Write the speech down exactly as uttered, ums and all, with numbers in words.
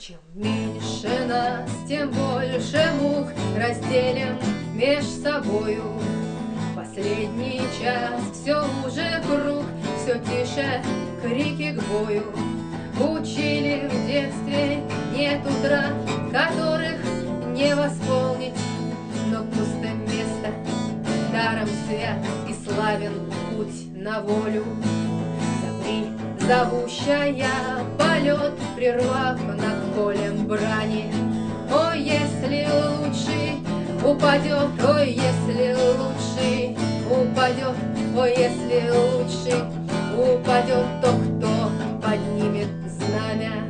Чем меньше нас, тем больше мук разделим меж собою. Последний час все уже круг, все тише крики к бою. Учили в детстве, нет утра, которых не восполнить, но пусто место, даром свят и славен путь на волю. Замри, зовущая полет, прервав над полем брани. О, если лучший упадет, о, если лучший упадет, о, если лучший упадет, то кто поднимет знамя?